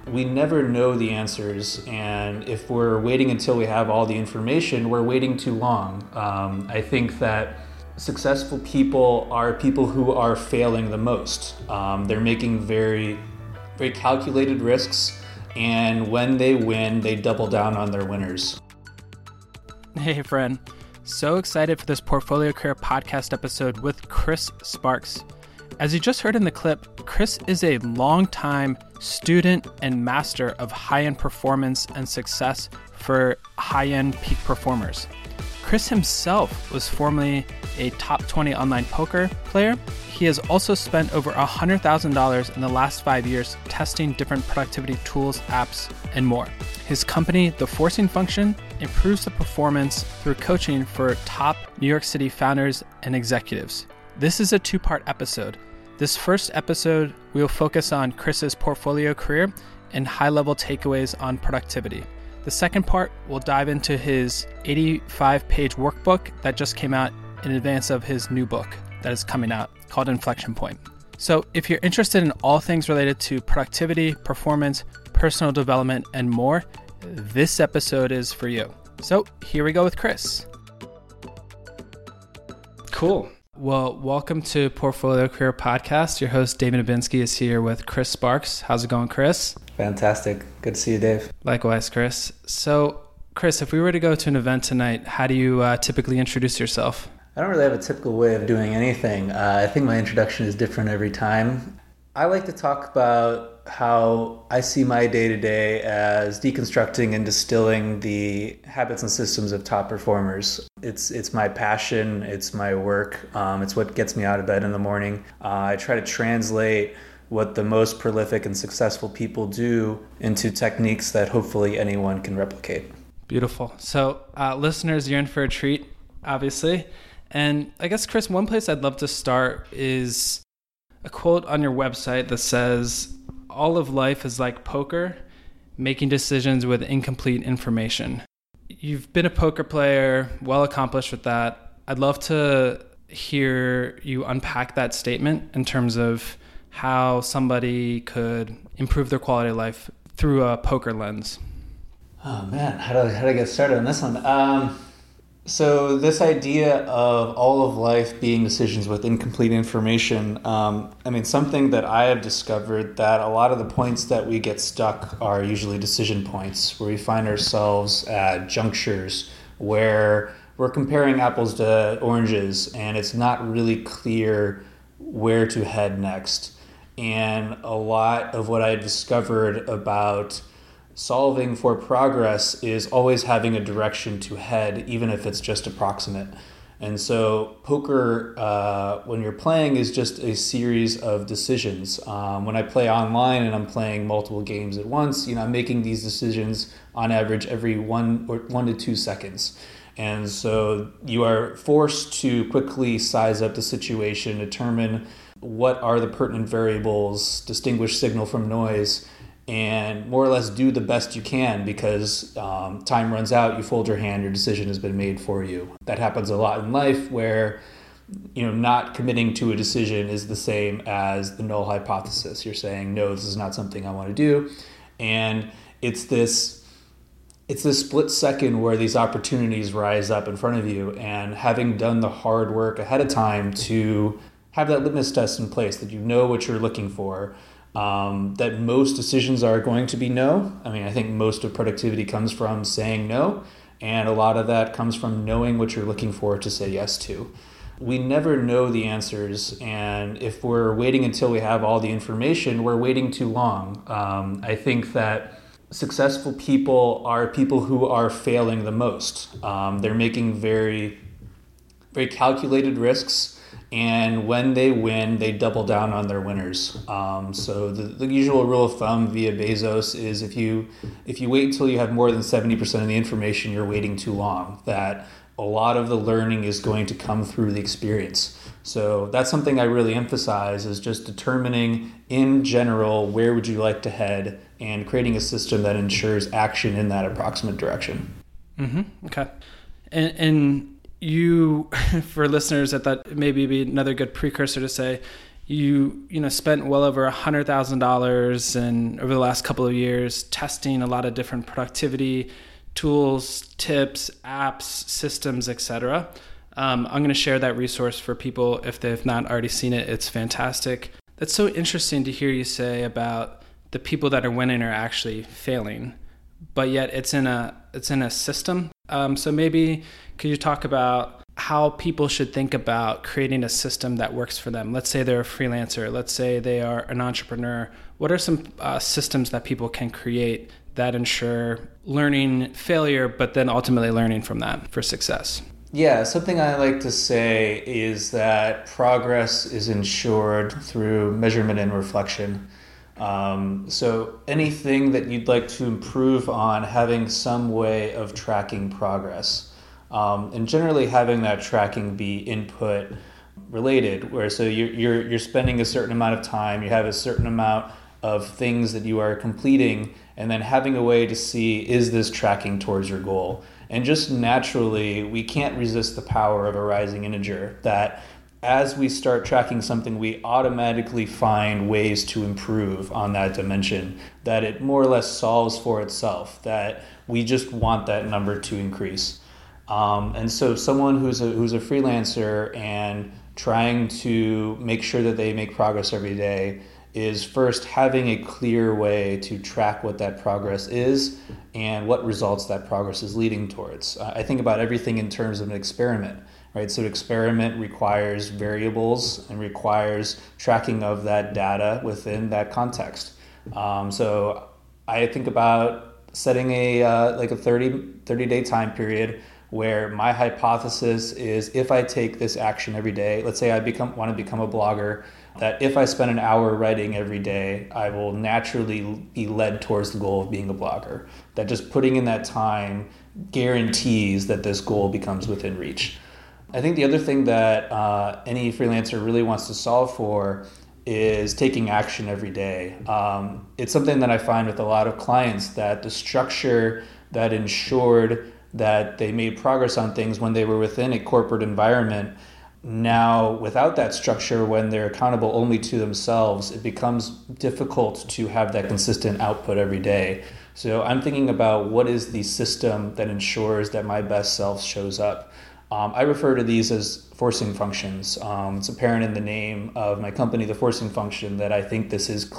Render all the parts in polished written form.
We never know the answers, and if we're waiting until we have all the information, we're waiting too long. I think that successful people are people who are failing the most. They're making very, very calculated risks, and when they win, they double down on their winners. Hey, friend. So excited for this Portfolio Career podcast episode with Chris Sparks. As you just heard in the clip, Chris is a longtime student and master of high-end performance and success for high-end peak performers. Chris himself was formerly a top 20 online poker player. He has also spent over $100,000 in the last 5 years testing different productivity tools, apps, and more. His company, The Forcing Function, improves the performance through coaching for top New York City founders and executives. This is a two-part episode. This first episode, we will focus on Chris's portfolio career and high-level takeaways on productivity. The second part, we'll dive into his 85-page workbook that just came out in advance of his new book that is coming out called Inflection Point. So if you're interested in all things related to productivity, performance, personal development, and more, this episode is for you. So here we go with Chris. Cool. Well, welcome to Portfolio Career Podcast. Your host, David Abinsky, is here with Chris Sparks. How's it going, Chris? Fantastic. Good to see you, Dave. Likewise, Chris. So, Chris, if we were to go to an event tonight, how do you typically introduce yourself? I don't really have a typical way of doing anything. I think my introduction is different every time. I like to talk about how I see my day-to-day as deconstructing and distilling the habits and systems of top performers. It's my passion, it's my work, it's what gets me out of bed in the morning. I try to translate what the most prolific and successful people do into techniques that hopefully anyone can replicate. Beautiful. So listeners, you're in for a treat, obviously. And I guess, Chris, one place I'd love to start is a quote on your website that says, "All of life is like poker, making decisions with incomplete information." You've been a poker player, well accomplished with that. I'd love to hear you unpack that statement in terms of how somebody could improve their quality of life through a poker lens. Oh man, how do I get started on this one? So this idea of all of life being decisions with incomplete information, something that I have discovered that a lot of the points that we get stuck are usually decision points where we find ourselves at junctures where we're comparing apples to oranges and it's not really clear where to head next. And a lot of what I discovered about solving for progress is always having a direction to head, even if it's just approximate. And so poker, when you're playing, is just a series of decisions. When I play online and I'm playing multiple games at once, I'm making these decisions on average every 1 to 2 seconds. And so you are forced to quickly size up the situation, determine what are the pertinent variables, distinguish signal from noise, and more or less do the best you can because time runs out, you fold your hand, your decision has been made for you. That happens a lot in life where not committing to a decision is the same as the null hypothesis. You're saying, no, this is not something I want to do. And it's this split second where these opportunities rise up in front of you, and having done the hard work ahead of time to have that litmus test in place, that you know what you're looking for, that most decisions are going to be no. I think most of productivity comes from saying no, and a lot of that comes from knowing what you're looking for to say yes to. We never know the answers, and if we're waiting until we have all the information, we're waiting too long. I think that successful people are people who are failing the most. They're making very, very calculated risks, and when they win, they double down on their winners. So the usual rule of thumb via Bezos is if you wait until you have more than 70% of the information, you're waiting too long. That a lot of the learning is going to come through the experience. So that's something I really emphasize, is just determining in general where would you like to head and creating a system that ensures action in that approximate direction. Mm-hmm. Okay. And you, for listeners, that maybe be another good precursor to say, you spent well over $100,000 and over the last couple of years testing a lot of different productivity tools, tips, apps, systems, etc. I'm going to share that resource for people if they've not already seen it. It's fantastic. That's so interesting to hear you say about the people that are winning are actually failing, but yet it's in a system. So maybe could you talk about how people should think about creating a system that works for them? Let's say they're a freelancer. Let's say they are an entrepreneur. What are some systems that people can create that ensure learning failure, but then ultimately learning from that for success? Yeah, something I like to say is that progress is ensured through measurement and reflection. So anything that you'd like to improve on, having some way of tracking progress. And generally having that tracking be input related, where so you're spending a certain amount of time, you have a certain amount of things that you are completing, and then having a way to see, is this tracking towards your goal? And just naturally, we can't resist the power of a rising integer, that as we start tracking something, we automatically find ways to improve on that dimension, that it more or less solves for itself, that we just want that number to increase. And so someone who's a freelancer and trying to make sure that they make progress every day is first having a clear way to track what that progress is and what results that progress is leading towards. I think about everything in terms of an experiment, right? So an experiment requires variables and requires tracking of that data within that context. So I think about setting a 30-day time period where my hypothesis is, if I take this action every day, let's say I want to become a blogger, that if I spend an hour writing every day, I will naturally be led towards the goal of being a blogger. That just putting in that time guarantees that this goal becomes within reach. I think the other thing that any freelancer really wants to solve for is taking action every day. It's something that I find with a lot of clients, that the structure that ensured that they made progress on things when they were within a corporate environment, now without that structure, when they're accountable only to themselves, it becomes difficult to have that consistent output every day. So I'm thinking about, what is the system that ensures that my best self shows up? I refer to these as forcing functions. It's apparent in the name of my company, The Forcing Function, that I think this is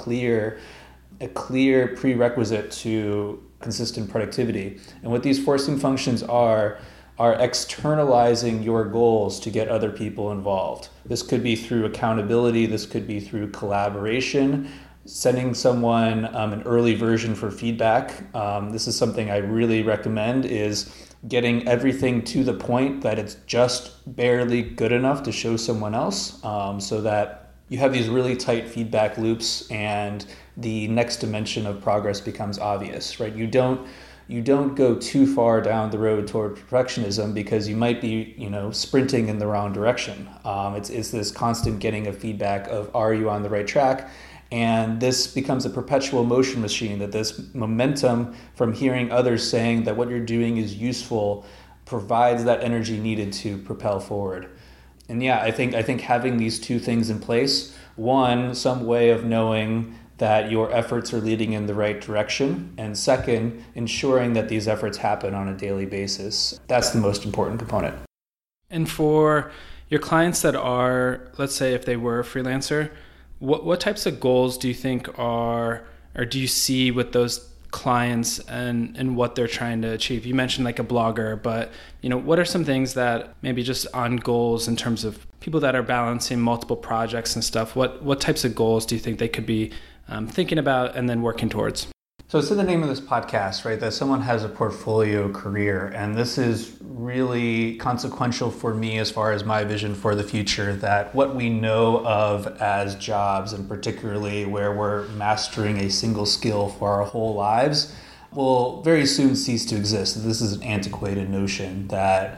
a clear prerequisite to consistent productivity. And what these forcing functions are externalizing your goals to get other people involved. This could be through accountability, this could be through collaboration, sending someone an early version for feedback. This is something I really recommend, is getting everything to the point that it's just barely good enough to show someone else, so that you have these really tight feedback loops and the next dimension of progress becomes obvious, right? You don't go too far down the road toward perfectionism, because you might be, sprinting in the wrong direction. It's this constant getting of feedback of, are you on the right track? And this becomes a perpetual motion machine, that this momentum from hearing others saying that what you're doing is useful provides that energy needed to propel forward. And yeah, I think having these two things in place, one, some way of knowing that your efforts are leading in the right direction, and second, ensuring that these efforts happen on a daily basis. That's the most important component. And for your clients that are, let's say if they were a freelancer, what types of goals do you think or do you see with those clients and what they're trying to achieve? You mentioned like a blogger, but what are some things that maybe just on goals in terms of people that are balancing multiple projects and stuff? What types of goals do you think they could be thinking about and then working towards? So it's in the name of this podcast, right, that someone has a portfolio career. And this is really consequential for me as far as my vision for the future, that what we know of as jobs, and particularly where we're mastering a single skill for our whole lives, will very soon cease to exist. This is an antiquated notion that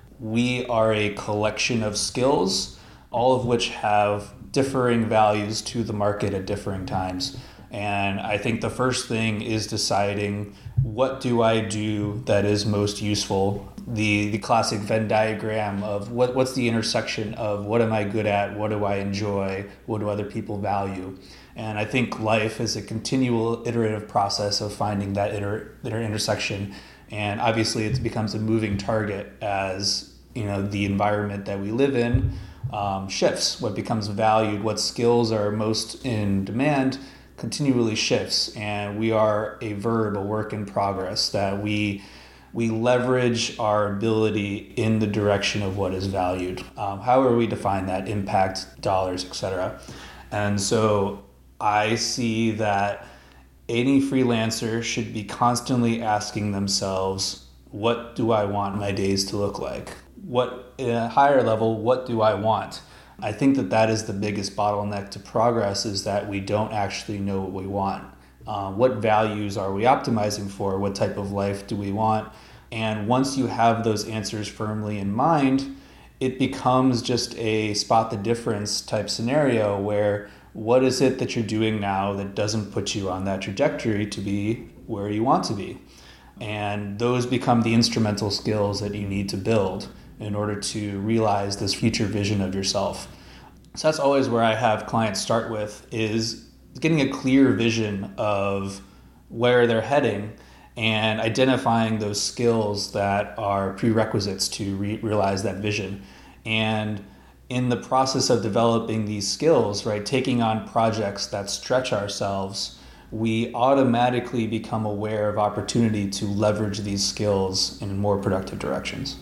we are a collection of skills, all of which have differing values to the market at differing times. And I think the first thing is deciding, what do I do that is most useful? The classic Venn diagram of what's the intersection of what am I good at, what do I enjoy, what do other people value? And I think life is a continual iterative process of finding that intersection. And obviously it becomes a moving target as the environment that we live in shifts. What becomes valued, what skills are most in demand, continually shifts, and we are a verb, a work in progress, that we leverage our ability in the direction of what is valued. However we define that, impact, dollars, etc. And so I see that any freelancer should be constantly asking themselves, what do I want my days to look like? What, at a higher level, what do I want? I think that is the biggest bottleneck to progress, is that we don't actually know what we want. What values are we optimizing for? What type of life do we want? And once you have those answers firmly in mind, it becomes just a spot the difference type scenario where what is it that you're doing now that doesn't put you on that trajectory to be where you want to be? And those become the instrumental skills that you need to build in order to realize this future vision of yourself. So that's always where I have clients start with, is getting a clear vision of where they're heading and identifying those skills that are prerequisites to realize that vision. And in the process of developing these skills, right, taking on projects that stretch ourselves, we automatically become aware of opportunity to leverage these skills in more productive directions.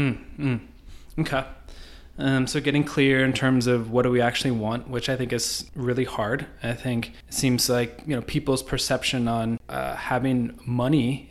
Okay. So getting clear in terms of what do we actually want, which I think is really hard. I think it seems like people's perception on having money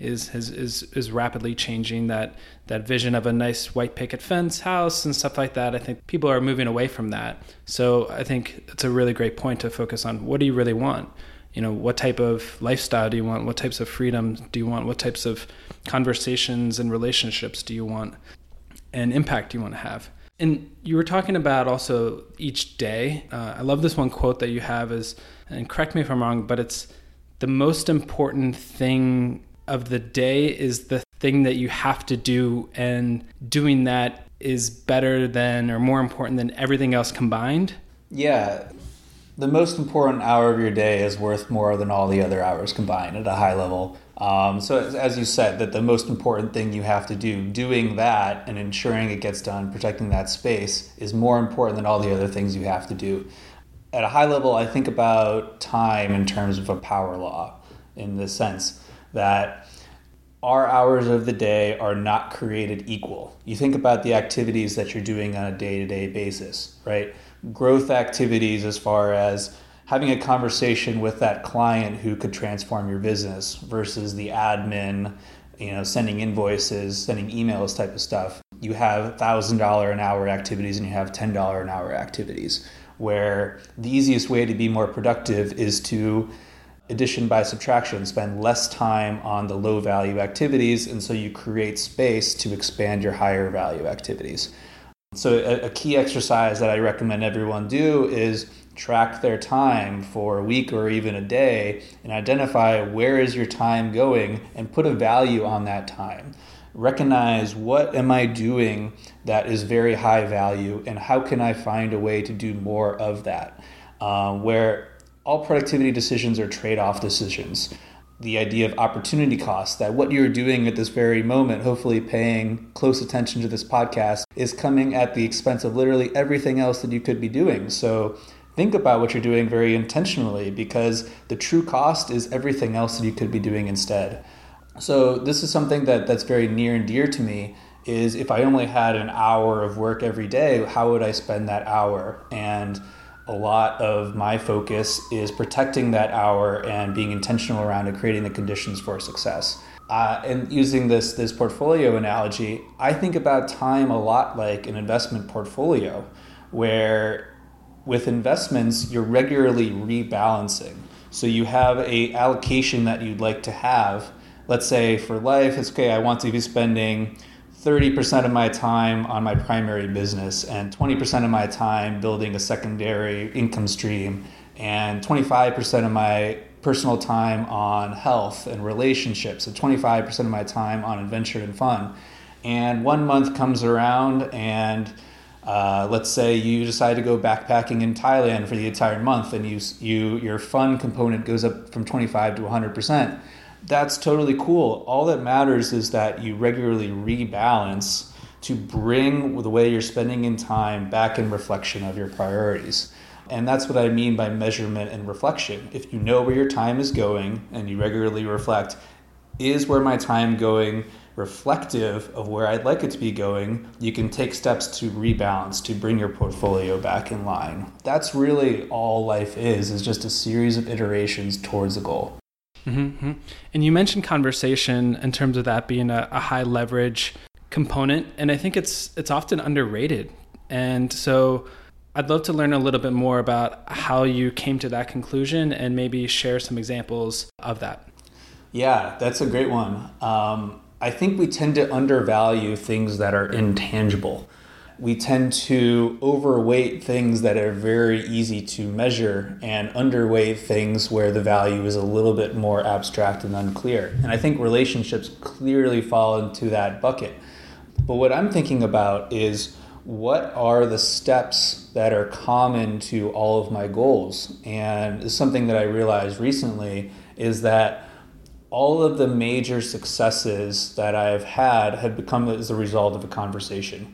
is rapidly changing. That vision of a nice white picket fence house and stuff like that. I think people are moving away from that. So I think it's a really great point to focus on. What do you really want? What type of lifestyle do you want? What types of freedom do you want? What types of conversations and relationships do you want? And impact you want to have. And you were talking about also each day. I love this one quote that you have is, and correct me if I'm wrong, but it's the most important thing of the day is the thing that you have to do, and doing that is better than or more important than everything else combined. Yeah. The most important hour of your day is worth more than all the other hours combined at a high level. So as you said, that the most important thing you have to do, doing that and ensuring it gets done, protecting that space, is more important than all the other things you have to do. At a high level, I think about time in terms of a power law, in the sense that our hours of the day are not created equal. You think about the activities that you're doing on a day-to-day basis, right? Growth activities as far as having a conversation with that client who could transform your business versus the admin, sending invoices, sending emails type of stuff. You have $1,000 an hour activities and you have $10 an hour activities, where the easiest way to be more productive is to, addition by subtraction, spend less time on the low value activities, and so you create space to expand your higher value activities. So a key exercise that I recommend everyone do is track their time for a week or even a day and identify where is your time going and put a value on that time. Recognize, what am I doing that is very high value and how can I find a way to do more of that? Where all productivity decisions are trade-off decisions. The idea of opportunity cost, that what you're doing at this very moment, hopefully paying close attention to this podcast, is coming at the expense of literally everything else that you could be doing. So think about what you're doing very intentionally, because the true cost is everything else that you could be doing instead. So this is something that's very near and dear to me, is if I only had an hour of work every day, how would I spend that hour? And a lot of my focus is protecting that hour and being intentional around it, creating the conditions for success. And using this portfolio analogy, I think about time a lot like an investment portfolio, where with investments, you're regularly rebalancing. So you have a allocation that you'd like to have. Let's say for life, it's okay, I want to be spending 30% of my time on my primary business and 20% of my time building a secondary income stream and 25% of my personal time on health and relationships, and 25% of my time on adventure and fun. And 1 month comes around and let's say you decide to go backpacking in Thailand for the entire month, and your fun component goes up from 25 to 100%. That's totally cool. All that matters is that you regularly rebalance to bring the way you're spending in time back in reflection of your priorities. And that's what I mean by measurement and reflection. If you know where your time is going and you regularly reflect, is where my time going reflective of where I'd like it to be going, you can take steps to rebalance, to bring your portfolio back in line. That's really all life is just a series of iterations towards a goal. Mm-hmm. And you mentioned conversation in terms of that being a high leverage component, and I think it's often underrated. And so I'd love to learn a little bit more about how you came to that conclusion and maybe share some examples of that. Yeah, that's a great one. I think we tend to undervalue things that are intangible. We tend to overweight things that are very easy to measure and underweight things where the value is a little bit more abstract and unclear. And I think relationships clearly fall into that bucket. But what I'm thinking about is, what are the steps that are common to all of my goals? And something that I realized recently is that all of the major successes that I've had have become as a result of a conversation.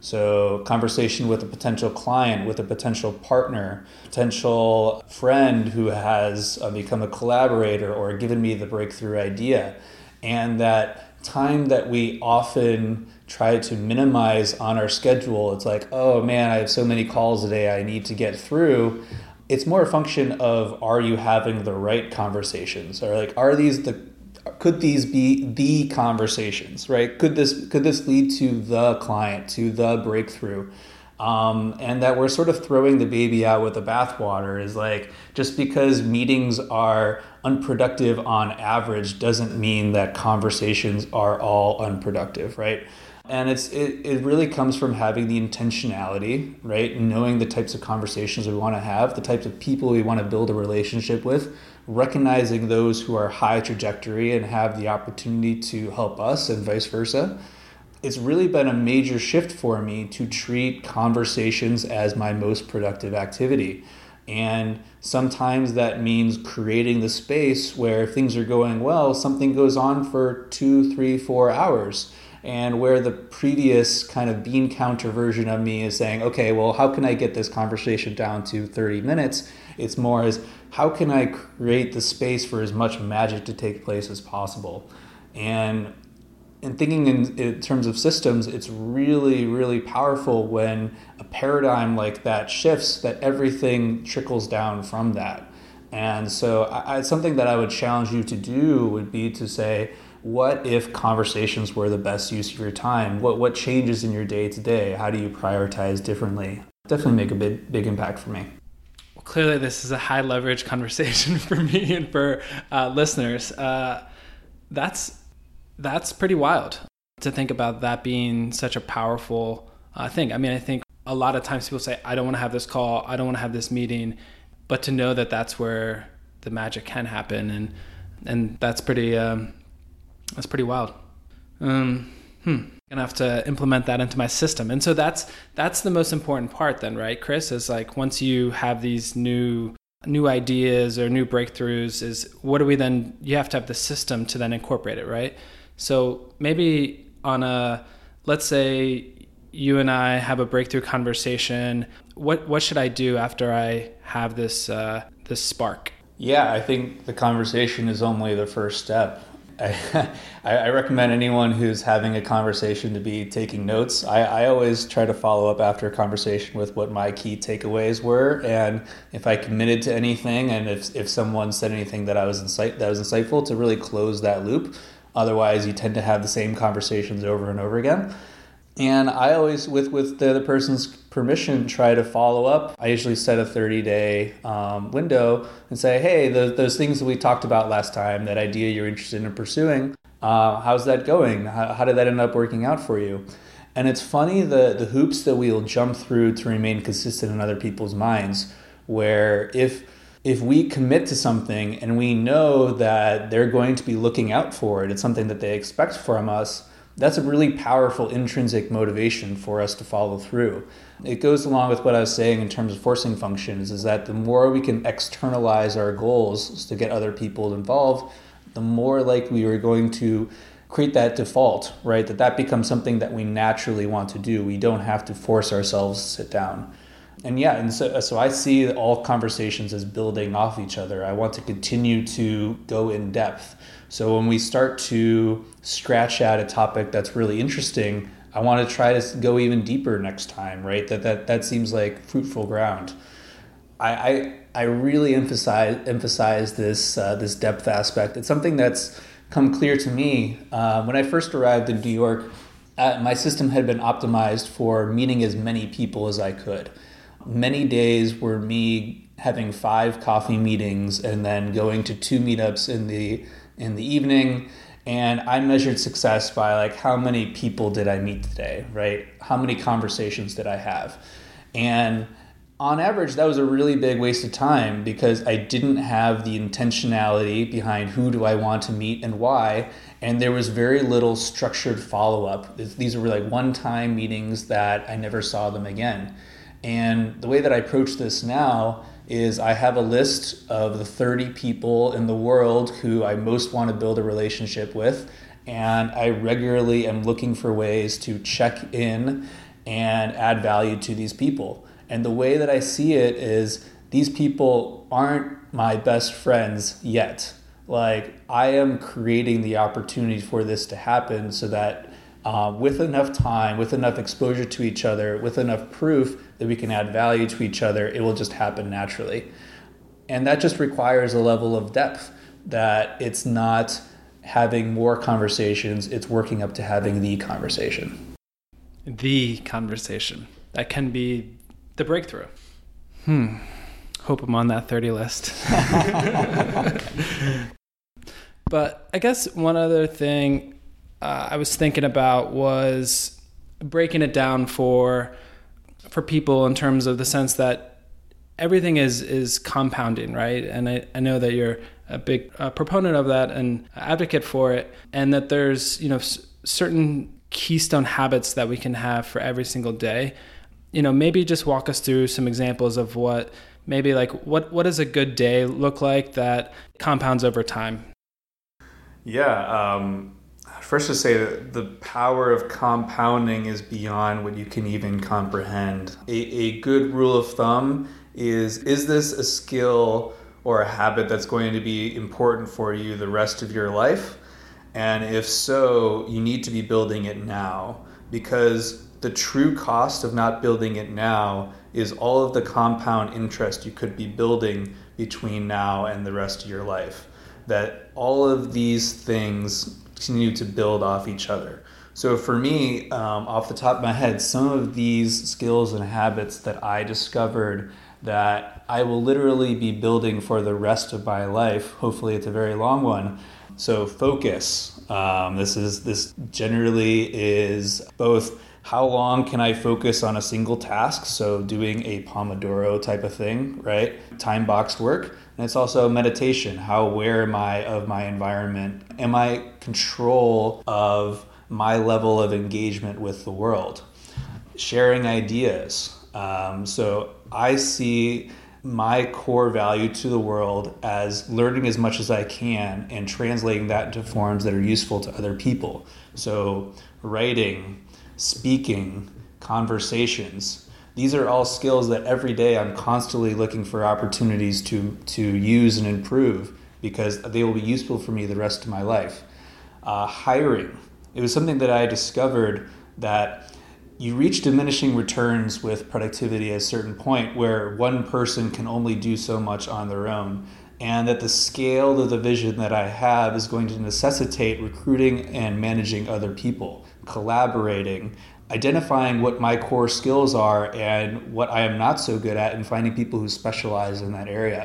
So conversation with a potential client, with a potential partner, potential friend who has become a collaborator or given me the breakthrough idea. And that time that we often try to minimize on our schedule, it's like, oh man, I have so many calls today I need to get through. It's more a function of, are you having the right conversations? Or like, could these be the conversations, right? Could this lead to the client, to the breakthrough? And that we're sort of throwing the baby out with the bathwater is like, just because meetings are unproductive on average doesn't mean that conversations are all unproductive, right? And it really comes from having the intentionality, right? Knowing the types of conversations we want to have, the types of people we want to build a relationship with, recognizing those who are high trajectory and have the opportunity to help us and vice versa. It's really been a major shift for me to treat conversations as my most productive activity. And sometimes that means creating the space where if things are going well, something goes on for 2, 3, 4 hours. And where the previous kind of bean counter version of me is saying, okay, well, how can I get this conversation down to 30 minutes? It's more as, how can I create the space for as much magic to take place as possible? And thinking in terms of systems, it's really, really powerful when a paradigm like that shifts, that everything trickles down from that. And so it's something that I would challenge you to do would be to say, what if conversations were the best use of your time? What changes in your day to day? How do you prioritize differently? Definitely make a big impact for me. Well, clearly this is a high leverage conversation for me and for listeners. That's pretty wild to think about that being such a powerful thing. I mean, I think a lot of times people say, I don't want to have this call, I don't want to have this meeting, but to know that that's where the magic can happen, and that's pretty wild. Gonna have to implement that into my system. And so that's the most important part then, right, Chris? Is like, once you have these new ideas or new breakthroughs, is what do we then, you have to have the system to then incorporate it, right? So maybe let's say you and I have a breakthrough conversation, what should I do after I have this spark? Yeah, I think the conversation is only the first step. I recommend anyone who's having a conversation to be taking notes. I always try to follow up after a conversation with what my key takeaways were, and if I committed to anything, and if someone said anything that was insightful, to really close that loop. Otherwise, you tend to have the same conversations over and over again. And I always, with the other person's permission, try to follow up. I usually set a 30-day window and say, hey, those things that we talked about last time, that idea you're interested in pursuing, how's that going? How did that end up working out for you? And it's funny, the hoops that we'll jump through to remain consistent in other people's minds, where if if we commit to something and we know that they're going to be looking out for it, it's something that they expect from us, that's a really powerful intrinsic motivation for us to follow through. It goes along with what I was saying in terms of forcing functions, is that the more we can externalize our goals to get other people involved, the more likely we're going to create that default, right? That becomes something that we naturally want to do. We don't have to force ourselves to sit down. And so I see all conversations as building off each other. I want to continue to go in depth. So when we start to scratch at a topic that's really interesting, I want to try to go even deeper next time, right? That seems like fruitful ground. I really emphasize this depth aspect. It's something that's come clear to me when I first arrived in New York. My system had been optimized for meeting as many people as I could. Many days were me having 5 coffee meetings and then going to 2 meetups in the evening. And I measured success by like, how many people did I meet today, right? How many conversations did I have? And on average, that was a really big waste of time because I didn't have the intentionality behind who do I want to meet and why. And there was very little structured follow-up. These were like one-time meetings that I never saw them again. And the way that I approach this now is I have a list of the 30 people in the world who I most want to build a relationship with. And I regularly am looking for ways to check in and add value to these people. And the way that I see it is these people aren't my best friends yet. Like, I am creating the opportunity for this to happen so that with enough time, with enough exposure to each other, with enough proof that we can add value to each other, it will just happen naturally. And that just requires a level of depth that it's not having more conversations, it's working up to having the conversation. The conversation. That can be the breakthrough. Hope I'm on that 30 list. But I guess one other thing I was thinking about was breaking it down for people in terms of the sense that everything is compounding, right? And I know that you're a big proponent of that and advocate for it, and that there's certain keystone habits that we can have for every single day. Maybe just walk us through some examples of what does a good day look like that compounds over time? Yeah. First to say that the power of compounding is beyond what you can even comprehend. A good rule of thumb is this a skill or a habit that's going to be important for you the rest of your life? And if so, you need to be building it now, because the true cost of not building it now is all of the compound interest you could be building between now and the rest of your life. That all of these things continue to build off each other. So for me, off the top of my head, some of these skills and habits that I discovered that I will literally be building for the rest of my life, hopefully it's a very long one. So focus. This generally is both how long can I focus on a single task, so doing a Pomodoro type of thing, right? Time-boxed work. And it's also meditation. How aware am I of my environment? Am I control of my level of engagement with the world? Sharing ideas. So I see my core value to the world as learning as much as I can and translating that into forms that are useful to other people. So writing, speaking, conversations. These are all skills that every day I'm constantly looking for opportunities to use and improve because they will be useful for me the rest of my life. Hiring. It was something that I discovered that you reach diminishing returns with productivity at a certain point where one person can only do so much on their own, and that the scale of the vision that I have is going to necessitate recruiting and managing other people, collaborating, identifying what my core skills are and what I am not so good at, and finding people who specialize in that area.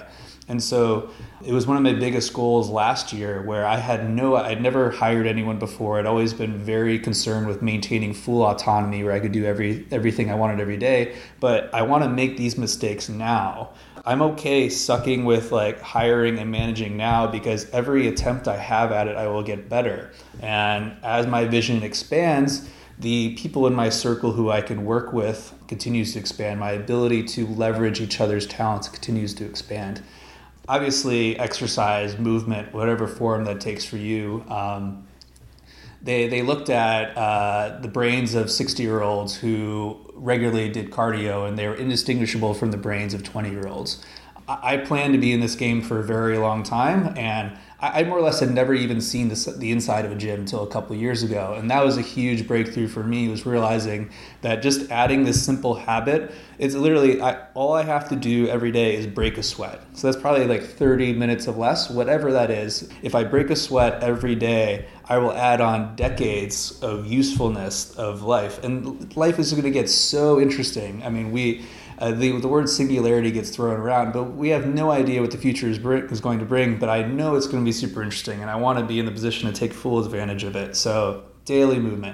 And so it was one of my biggest goals last year where I'd never hired anyone before. I'd always been very concerned with maintaining full autonomy where I could do everything I wanted every day. But I want to make these mistakes now. I'm okay sucking with like hiring and managing now because every attempt I have at it, I will get better. And as my vision expands, the people in my circle who I can work with continues to expand. My ability to leverage each other's talents continues to expand. Obviously, exercise, movement, whatever form that takes for you. They looked at the brains of 60-year-olds who regularly did cardio, and they were indistinguishable from the brains of 20-year-olds. I plan to be in this game for a very long time, and I more or less had never even seen the inside of a gym until a couple of years ago. And that was a huge breakthrough for me, was realizing that just adding this simple habit, it's literally, all I have to do every day is break a sweat. So that's probably like 30 minutes of less, whatever that is. If I break a sweat every day, I will add on decades of usefulness of life. And life is going to get so interesting. I mean, the word singularity gets thrown around, but we have no idea what the future is going to bring, but I know it's going to be super interesting, and I want to be in the position to take full advantage of it. So daily movement.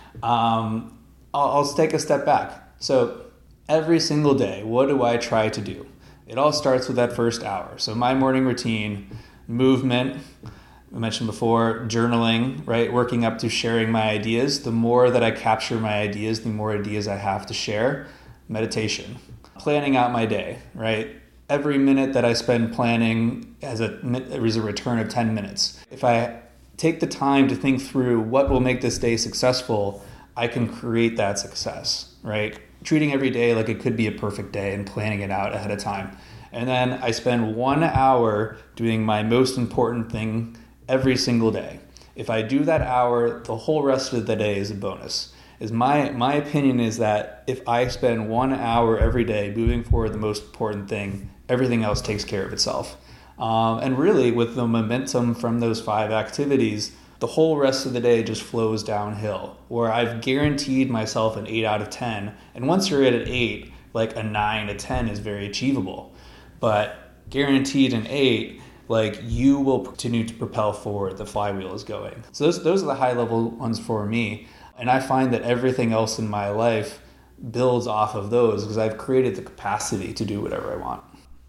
I'll take a step back. So every single day, what do I try to do? It all starts with that first hour. So my morning routine, movement, I mentioned before, journaling, right? Working up to sharing my ideas. The more that I capture my ideas, the more ideas I have to share. Meditation, planning out my day, right? Every minute that I spend planning is a return of 10 minutes. If I take the time to think through what will make this day successful, I can create that success, right? Treating every day like it could be a perfect day and planning it out ahead of time. And then I spend 1 hour doing my most important thing every single day. If I do that hour, the whole rest of the day is a bonus. My opinion is that if I spend 1 hour every day moving forward the most important thing, everything else takes care of itself. And really, with the momentum from those 5 activities, the whole rest of the day just flows downhill, where I've guaranteed myself an 8 out of 10. And once you're at an 8, like a 9, a 10 is very achievable. But guaranteed an 8, like you will continue to propel forward. The flywheel is going. So those are the high level ones for me. And I find that everything else in my life builds off of those because I've created the capacity to do whatever I want.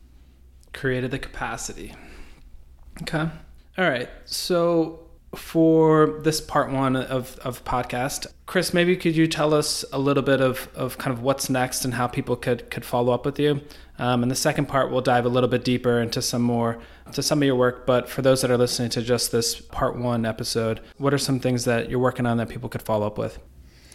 Created the capacity. Okay. All right. So for this part 1 of podcast, Chris, maybe could you tell us a little bit of kind of what's next and how people could follow up with you? And the second part, we'll dive a little bit deeper into some of your work. But for those that are listening to just this part 1 episode, what are some things that you're working on that people could follow up with?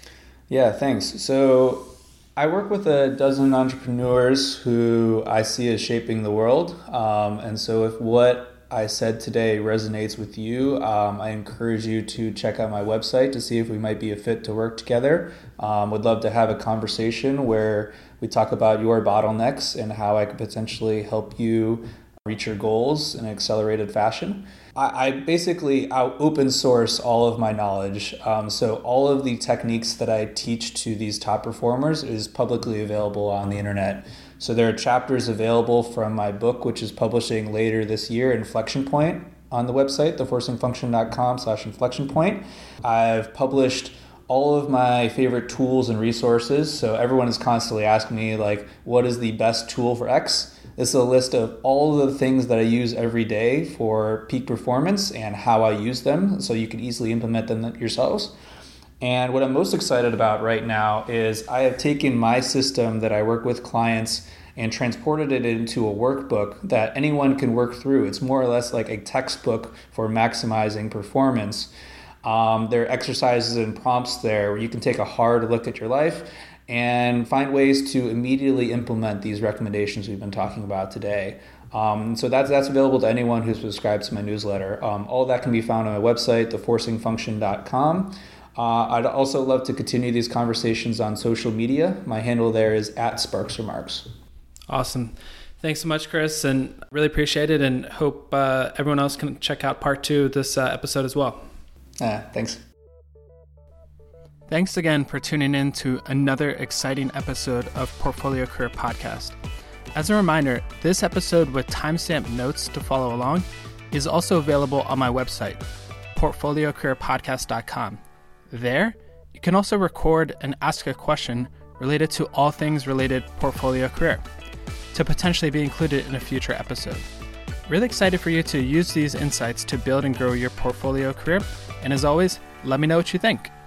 Yeah, thanks. So I work with a dozen entrepreneurs who I see as shaping the world. And so if what I said today resonates with you, I encourage you to check out my website to see if we might be a fit to work together. Would love to have a conversation where we talk about your bottlenecks and how I could potentially help you reach your goals in an accelerated fashion. I basically open source all of my knowledge. So all of the techniques that I teach to these top performers is publicly available on the internet. So there are chapters available from my book, which is publishing later this year, Inflection Point, on the website, theforcingfunction.com/inflection point. I've published all of my favorite tools and resources. So everyone is constantly asking me, like, what is the best tool for X? This is a list of all of the things that I use every day for peak performance and how I use them, so you can easily implement them yourselves. And what I'm most excited about right now is I have taken my system that I work with clients and transported it into a workbook that anyone can work through. It's more or less like a textbook for maximizing performance. There are exercises and prompts there where you can take a hard look at your life and find ways to immediately implement these recommendations we've been talking about today. So that's available to anyone who subscribes to my newsletter. All that can be found on my website, theforcingfunction.com. I'd also love to continue these conversations on social media. My handle there is @SparksRemarks. Awesome. Thanks so much, Chris, and really appreciate it, and hope everyone else can check out part 2 of this episode as well. Thanks. Thanks again for tuning in to another exciting episode of Portfolio Career Podcast. As a reminder, this episode with timestamp notes to follow along is also available on my website, portfoliocareerpodcast.com. There, you can also record and ask a question related to all things related portfolio career to potentially be included in a future episode. Really excited for you to use these insights to build and grow your portfolio career. And as always, let me know what you think.